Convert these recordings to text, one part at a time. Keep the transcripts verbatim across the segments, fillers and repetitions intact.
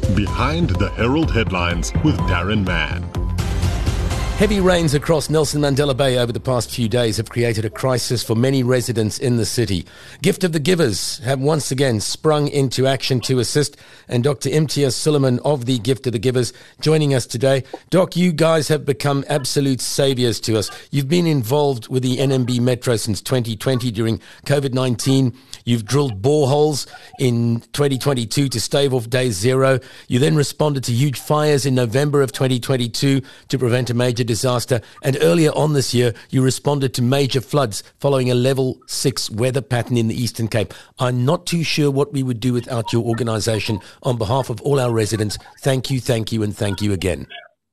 Behind the Herald Headlines with Darren Mann. Heavy rains across Nelson Mandela Bay over the past few days have created a crisis for many residents in the city. Gift of the Givers have once again sprung into action to assist, and Doctor Imtiaz Suleiman of the Gift of the Givers joining us today. Doc, you guys have become absolute saviours to us. You've been involved with the N M B Metro since twenty twenty during COVID nineteen. You've drilled boreholes in twenty twenty-two to stave off day zero. You then responded to huge fires in November of twenty twenty-two to prevent a major disaster. And earlier on this year, you responded to major floods following a level six weather pattern in the Eastern Cape. I'm not too sure what we would do without your organisation. On behalf of all our residents, thank you, thank you, and thank you again.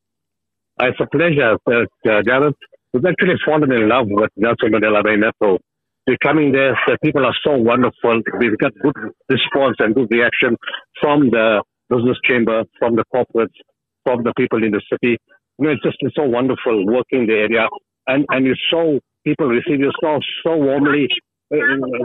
It's a pleasure, uh, Darren. We've actually fallen in love with Nelson Mandela Bay Metro. We're coming there, the people are so wonderful. We've got good response and good reaction from the business chamber, from the corporates, from the people in the city. You know, it's just it's so wonderful working the area, and and you so people receive you so so warmly. Uh,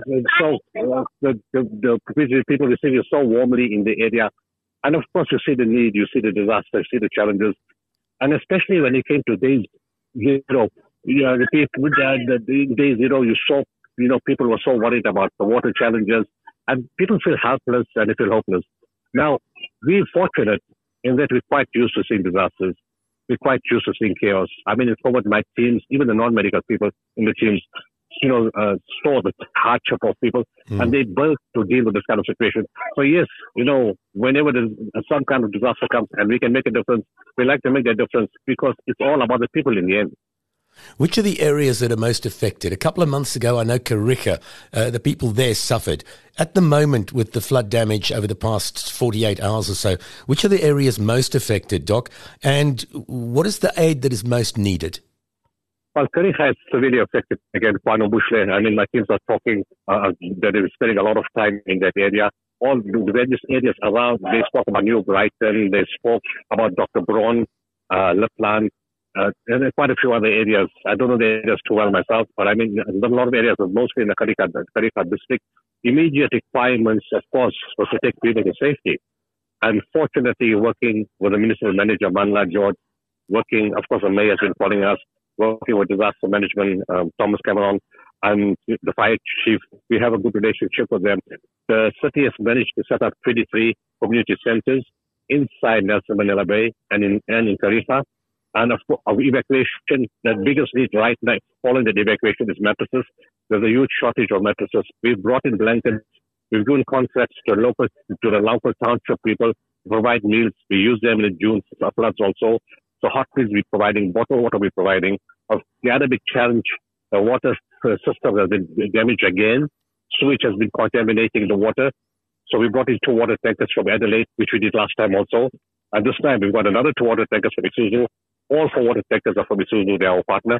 so uh, the, the the people receive you so warmly in the area, and of course you see the need, you see the disaster, you see the challenges, and especially when it came to day zero, you know, the people with the, the day zero, you saw you know people were so worried about the water challenges, and people feel helpless and they feel hopeless. Now we're fortunate in that we're quite used to seeing disasters. We're quite used to seeing chaos. I mean, it's forward my teams, even the non-medical people in the teams, you know, uh, saw the hardship of people, mm. and they built to deal with this kind of situation. So yes, you know, whenever there's some kind of disaster comes and we can make a difference, we like to make that difference because it's all about the people in the end. Which are the areas that are most affected? A couple of months ago, I know Kariega, uh, the people there suffered. At the moment, with the flood damage over the past forty-eight hours or so, which are the areas most affected, Doc? And what is the aid that is most needed? Well, Kariega is severely affected. Again, Kwano Bushle, I mean, my teams are talking, uh, that they're spending a lot of time in that area. All the various areas around, they spoke about New Brighton, they spoke about Doctor Braun, uh, Lapland, Uh, and there are quite a few other areas. I don't know the areas too well myself, but I mean, there's a lot of areas, mostly in the Kariega, Kariega district. Immediate requirements, of course, was to take people to safety. And fortunately, working with the municipal manager, Manla George, working, of course, the mayor has been calling us, working with disaster management, um, Thomas Cameron, and the fire chief. We have a good relationship with them. The city has managed to set up twenty-three community centers inside Nelson Mandela Bay and in, and in Kariega. And of course, of evacuation, the biggest need right now following the evacuation is mattresses. There's a huge shortage of mattresses. We've brought in blankets. We've given contracts to local, to the local township people to provide meals. We use them in June floods also. So hot meals we're providing, bottled water we're providing. The other big challenge, the water system has been damaged again. Sewage has been contaminating the water. So we brought in two water tankers from Adelaide, which we did last time also. And this time we've got another two water tankers from Isuzu. All four water tankers are from Isuzu, they are our partner.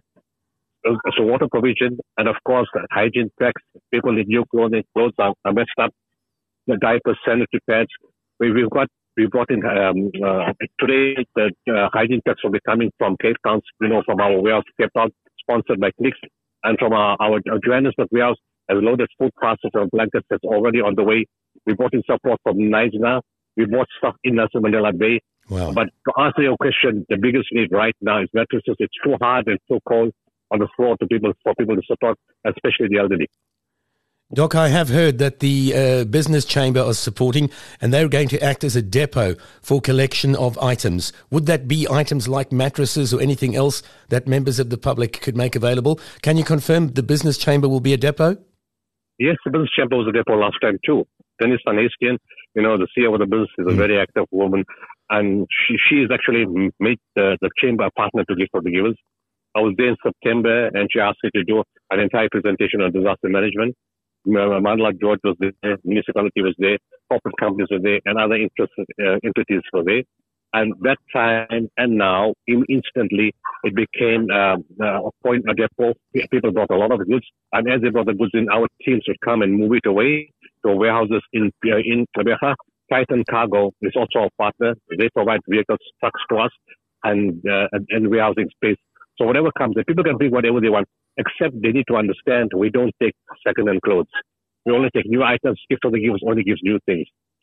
So water provision, and of course, hygiene packs. People need new clothing, clothes are, are messed up. The diapers, sanitary pads. We, we've got, we brought in, um, uh, today, the uh, hygiene packs will be coming from Cape Town, you know, from our warehouse, Cape Town, sponsored by Clicks, and from our, our Johannesburg warehouse, has loaded food parcels and blankets that's already on the way. We brought in support from Nigeria. We bought stuff in Nelson Mandela Bay. Wow. But to answer your question, the biggest need right now is mattresses. It's too hard and too cold on the floor to people for people to support, especially the elderly. Doc, I have heard that the uh, business chamber are supporting, and they're going to act as a depot for collection of items. Would that be items like mattresses or anything else that members of the public could make available? Can you confirm the business chamber will be a depot? Yes, the business chamber was a depot last time too. Dennis Anastian, you know, the C E O of the business, is a mm. very active woman, and she she has actually made the, the chamber a partner to Gift of the Givers. I was there in September, and she asked me to do an entire presentation on disaster management. Mandla George was there, municipality was there, corporate companies were there, and other interest, uh, entities were there. And that time and now, instantly, it became uh, a point, a depot. People brought a lot of goods, and as they brought the goods in, our teams would come and move it away to warehouses in uh, in Kariega. Titan Cargo is also a partner. They provide vehicles, trucks to us, and uh, and, and warehousing space. So whatever comes, the people can bring whatever they want, except they need to understand we don't take second-hand clothes. We only take new items. Gift of the Givers only gives new things.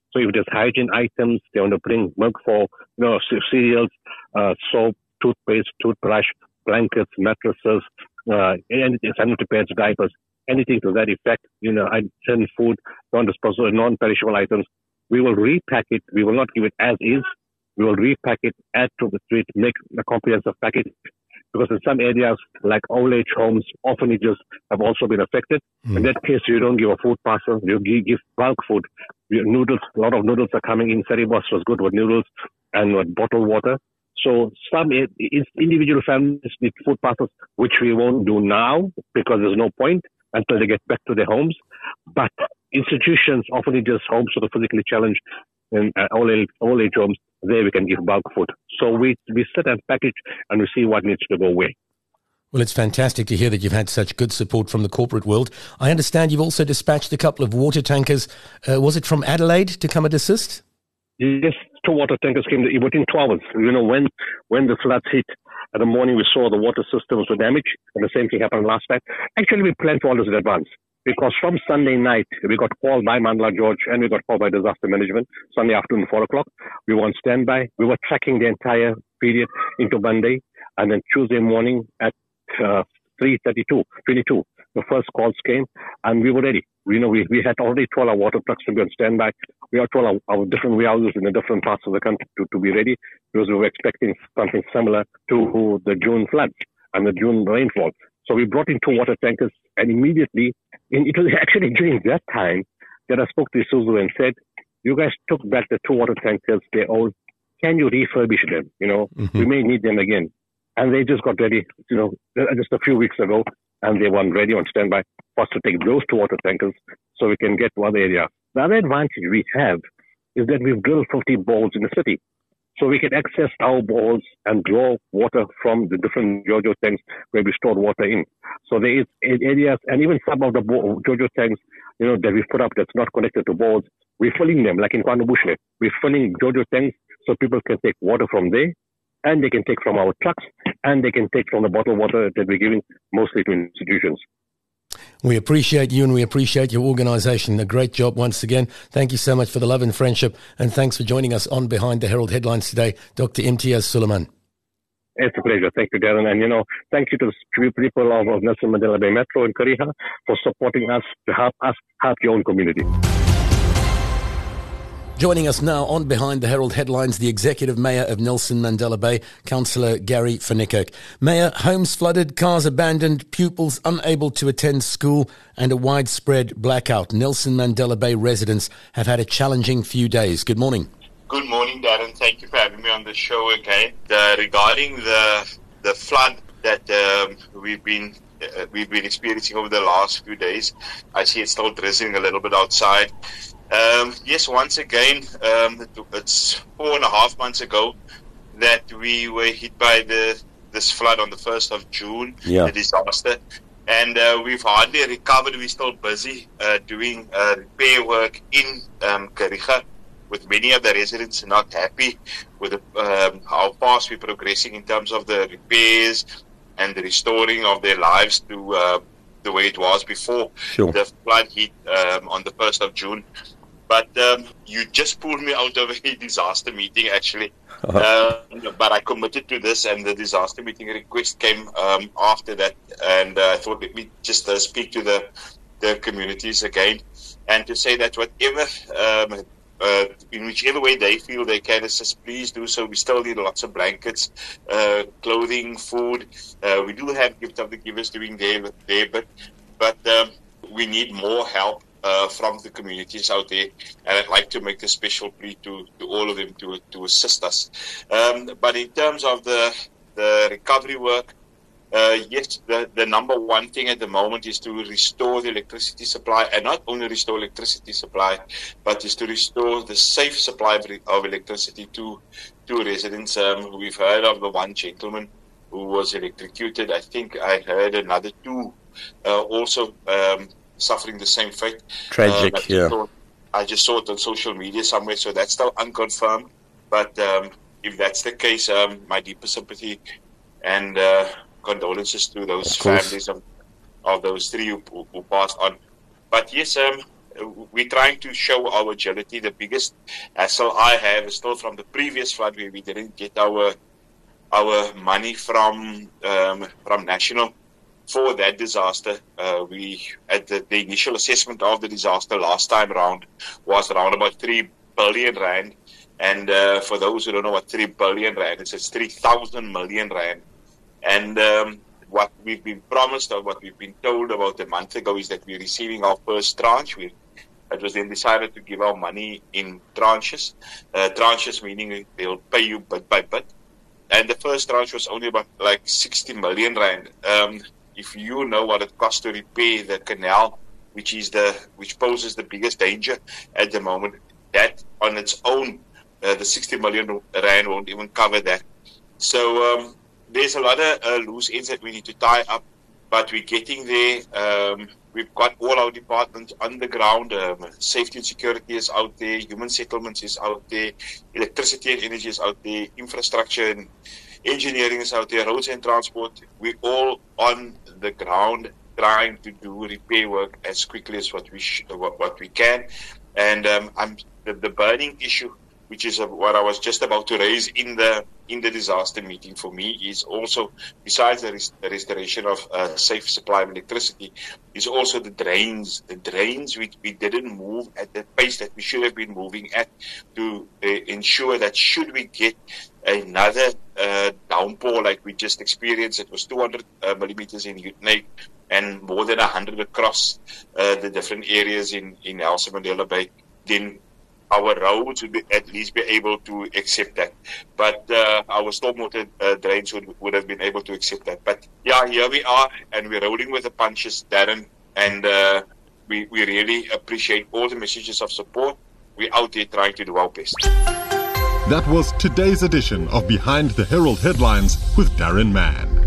So if there's hygiene items, they want to bring milk for, you know, cereals, uh, soap, toothpaste, toothbrush, blankets, mattresses, uh, anything, sanitary pads, diapers, anything to that effect, you know, certain food, non-disposable, non-perishable items. We will repack it. We will not give it as is. We will repack it, add to the street, make a comprehensive package. Because in some areas, like old age homes, orphanages have also been affected. Mm. In that case, you don't give a food parcel, you give bulk food. Noodles, a lot of noodles are coming in. Seribos was good with noodles and with bottled water. So some individual families need food parcels, which we won't do now because there's no point until they get back to their homes. But institutions, orphanages, homes for the physically challenged, and uh, old, age, old age homes, there we can give bulk food. So we, we sit and package and we see what needs to go away. Well, it's fantastic to hear that you've had such good support from the corporate world. I understand you've also dispatched a couple of water tankers. Uh, was it from Adelaide to come and assist? Yes, two water tankers came to, within two hours. You know, when when the floods hit, in the morning we saw the water systems were damaged, and the same thing happened last night. Actually, we planned for all this in advance. Because from Sunday night, we got called by Mandla George and we got called by disaster management. Sunday afternoon, four o'clock, we were on standby. We were tracking the entire period into Monday. And then Tuesday morning at uh, three thirty-two, twenty-two, the first calls came and we were ready. You know, we, we had already told our water trucks to be on standby. We had told our, our different warehouses in the different parts of the country to, to be ready because we were expecting something similar to the June floods and the June rainfall. So we brought in two water tankers and immediately, and it was actually during that time that I spoke to Isuzu and said, you guys took back the two water tankers, they're old. Can you refurbish them? You know, mm-hmm. we may need them again. And they just got ready, you know, just a few weeks ago, and they were ready on standby for us to take those two water tankers so we can get to other areas. The other advantage we have is that we've drilled fifty bores in the city. So we can access our bores and draw water from the different JoJo tanks where we store water in. So there is areas, and even some of the JoJo tanks, you know, that we put up that's not connected to bores, we're filling them, like in KwaNobuhle. We're filling JoJo tanks so people can take water from there, and they can take from our trucks, and they can take from the bottled water that we're giving mostly to institutions. We appreciate you and we appreciate your organisation. A great job once again. Thank you so much for the love and friendship, and thanks for joining us on Behind the Herald Headlines today, Doctor Imtiaz Sooliman. It's a pleasure. Thank you, Darren. And, you know, thank you to the people of, of Nelson Mandela Bay Metro and Kariha for supporting us to help us help your own community. Joining us now on Behind the Herald Headlines, the Executive Mayor of Nelson Mandela Bay, Councillor Gary van Niekerk. Mayor, homes flooded, cars abandoned, pupils unable to attend school, and a widespread blackout. Nelson Mandela Bay residents have had a challenging few days. Good morning. Good morning, Darren. Thank you for having me on the show again. Uh, regarding the the flood that um, we've been uh, we've been experiencing over the last few days, I see it's still drizzling a little bit outside. Um, yes, once again, um, it's four and a half months ago that we were hit by the this flood on the first of June, yeah. the disaster. And uh, we've hardly recovered. We're still busy uh, doing uh, repair work in um, Kariha, with many of the residents not happy with the, um, how fast we're progressing in terms of the repairs and the restoring of their lives to uh, the way it was before sure. the flood hit um, on the first of June. But um, you just pulled me out of a disaster meeting, actually. Uh-huh. Uh, but I committed to this, and the disaster meeting request came um, after that. And uh, I thought, let me just uh, speak to the, the communities again, and to say that whatever, um, uh, in whichever way they feel they can assist, please do so. We still need lots of blankets, uh, clothing, food. Uh, we do have Gift of the Givers doing their, their bit, but um, we need more help. Uh, from the communities out there, and I'd like to make a special plea to, to all of them to to assist us. Um, but in terms of the the recovery work, uh, yes, the, the number one thing at the moment is to restore the electricity supply, and not only restore electricity supply, but is to restore the safe supply of, of electricity to to residents. Um, we've heard of the one gentleman who was electrocuted. I think I heard another two uh, also. Um, suffering the same fate. Tragic, um, I yeah. Saw, I just saw it on social media somewhere, so that's still unconfirmed. But um, if that's the case, um, my deepest sympathy and uh, condolences to those of families of, of those three who, who passed on. But yes, um, we're trying to show our agility. The biggest hassle I have is still from the previous flood where we didn't get our our money from um, from National for that disaster. Uh, we at the, the initial assessment of the disaster last time round was around about three billion rand. And uh, for those who don't know what three billion rand is, it's three thousand million rand. And um, what we've been promised or what we've been told about a month ago is that we're receiving our first tranche. We, it was then decided to give our money in tranches. Uh, tranches meaning they'll pay you bit by bit. And the first tranche was only about like sixty million rand. Um, if you know what it costs to repair the canal, which is the which poses the biggest danger at the moment, that on its own, uh, the sixty million rand won't even cover that. So um, there's a lot of uh, loose ends that we need to tie up, but we're getting there. Um, we've got all our departments on the ground. Um, safety and security is out there. Human settlements is out there. Electricity and energy is out there. Infrastructure and engineering is out there. Roads and transport. We're all on the ground trying to do repair work as quickly as what we sh- what, what we can. And um, I'm the, the burning issue, which is what I was just about to raise in the in the disaster meeting for me, is also, besides the, res- the restoration of uh, safe supply of electricity, is also the drains. The drains which we didn't move at the pace that we should have been moving at to uh, ensure that should we get another uh, downpour like we just experienced, it was two hundred uh, millimeters in Uitenhage and more than one hundred across uh, the different areas in, in Nelson Mandela Bay, then our roads would be, at least be able to accept that. But uh, our stormwater uh, drains would, would have been able to accept that. But yeah, here we are, and we're rolling with the punches, Darren, and uh, we, we really appreciate all the messages of support. We're out there trying to do our best. That was today's edition of Behind the Herald Headlines with Darren Mann.